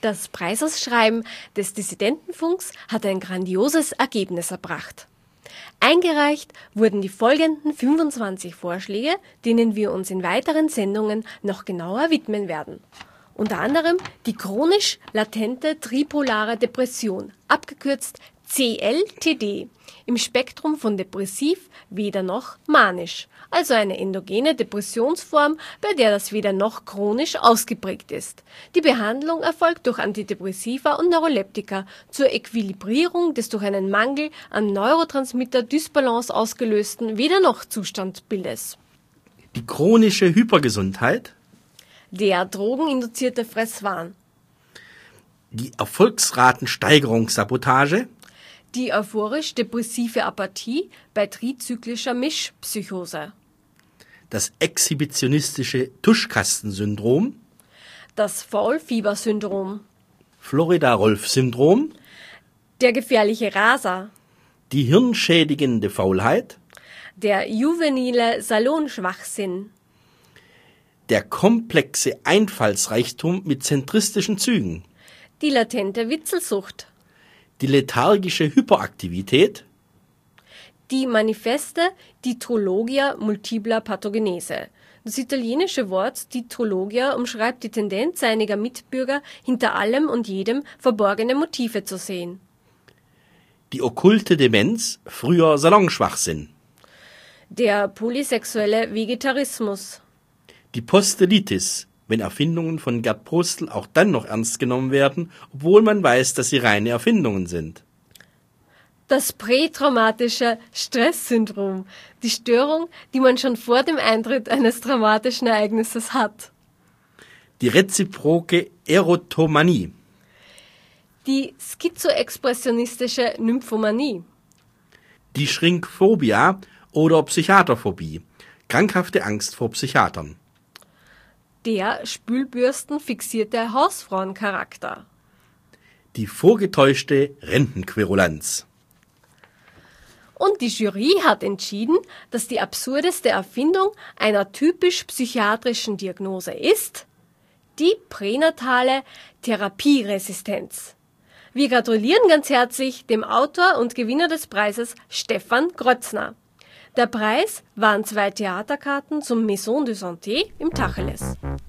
Das Preisausschreiben des Dissidentenfunks hat ein grandioses Ergebnis erbracht. Eingereicht wurden die folgenden 25 Vorschläge, denen wir uns in weiteren Sendungen noch genauer widmen werden. Unter anderem die chronisch latente tripolare Depression, abgekürzt CLTD, im Spektrum von depressiv, weder noch manisch, also eine endogene Depressionsform, bei der das weder noch chronisch ausgeprägt ist. Die Behandlung erfolgt durch Antidepressiva und Neuroleptika zur Äquilibrierung des durch einen Mangel an Neurotransmitter-Dysbalance ausgelösten weder noch Zustandbildes. Die chronische Hypergesundheit, Der drogeninduzierte Fresswahn, die Erfolgsratensteigerungssabotage, die euphorisch-depressive Apathie bei trizyklischer Mischpsychose, das exhibitionistische Tuschkastensyndrom, das Faulfiebersyndrom, Florida-Rolf-Syndrom, der gefährliche Raser, die hirnschädigende Faulheit, der juvenile Salonschwachsinn, der komplexe Einfallsreichtum mit zentristischen Zügen, die latente Witzelsucht, die lethargische Hyperaktivität, die manifeste Ditrologia multipler Pathogenese. Das italienische Wort Ditrologia umschreibt die Tendenz einiger Mitbürger, hinter allem und jedem verborgene Motive zu sehen. die okkulte Demenz, früher Salonschwachsinn, Der polysexuelle Vegetarismus, die Postelitis, wenn Erfindungen von Gerd Postel auch dann noch ernst genommen werden, obwohl man weiß, dass sie reine Erfindungen sind. das prätraumatische Stresssyndrom, die Störung, die man schon vor dem Eintritt eines traumatischen Ereignisses hat. Die reziproke Erotomanie, Die schizoexpressionistische Nymphomanie, die Schrinkphobia oder Psychiaterphobie, krankhafte Angst vor Psychiatern, der spülbürstenfixierte Hausfrauencharakter, die vorgetäuschte Rentenquerulanz. Und die Jury hat entschieden, dass die absurdeste Erfindung einer typisch psychiatrischen Diagnose ist die pränatale Therapieresistenz. Wir gratulieren ganz herzlich dem Autor und Gewinner des Preises Stefan Grötzner. Der Preis waren 2 Theaterkarten zum Maison de Santé im Tacheles.